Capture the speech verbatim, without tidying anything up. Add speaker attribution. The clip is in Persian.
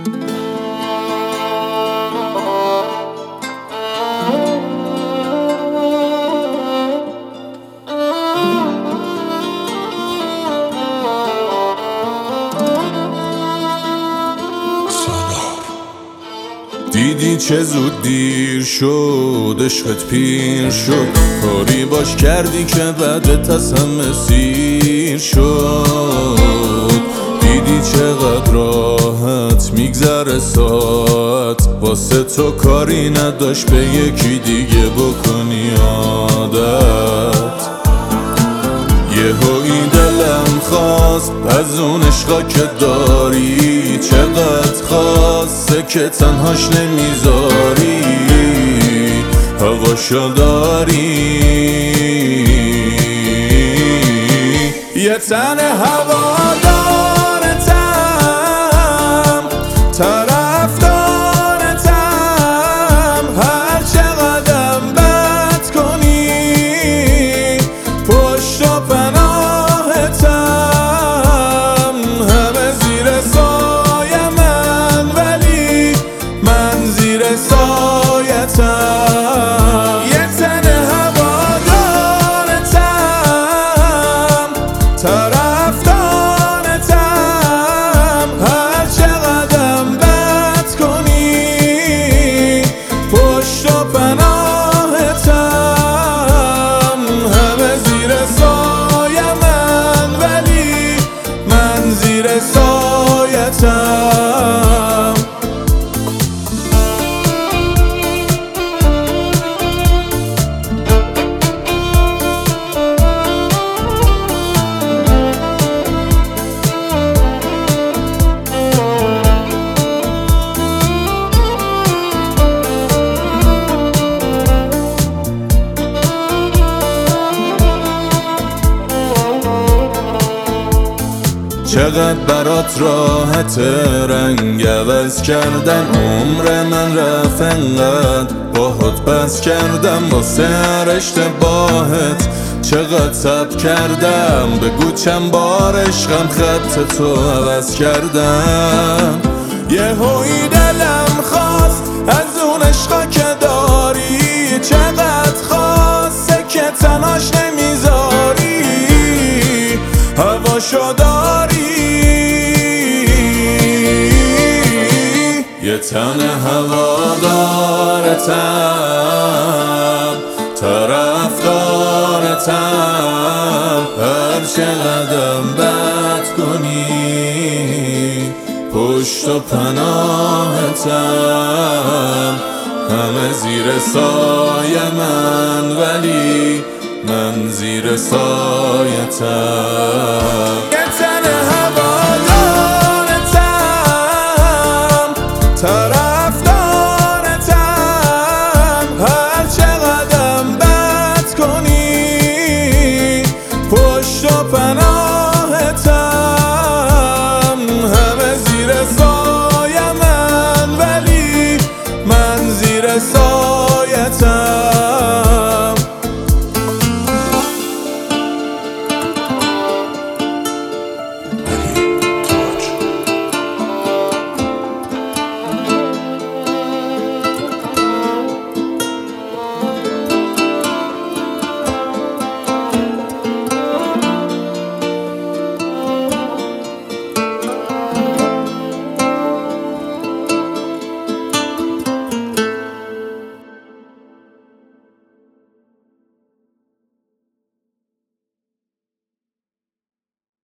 Speaker 1: دیدی چه زود دیر شد، عشقت پیر شد، کاری باش کردی که بعدت از همه سیر شد. دیدی چقدر راحت میگذره ساعت، واسه تو کاری نداشت به یکی دیگه بکنی عادت. یهویی دلم خواست از اون عشقا که داری، چقدر خواسته که تنهاش نمیذاری، هواشو داری. یه تن هوادارتم، طرفدارتم، هر چقدرم بد کنی پشت و پناهتم، همه زیر سایه من ولی من زیر سایتم. یه تن هوادارتم، طرفدارتم، هر چقدرم بد کنی پشت و پناهتم، همه زیر سایه من ولی من زیر سایتم. چقدر برات راحت رنگ عوض کردن، عمر من رفت انقدر باهات بس کردم، واسه هر اشتباهت چقدر صبر کردم، بگو چند بار عشقم خط تو عوض کردم. یهویی دلم خواست از اون عشقا که داری، چقدر خواسته که تنهاش نمیذاری، هواشو داری. یه تن هوادارتم، طرفدارتم، هر چقدرم بد کنی پشت و پناهتم، همه زیر سایه من ولی من زیر سایتم.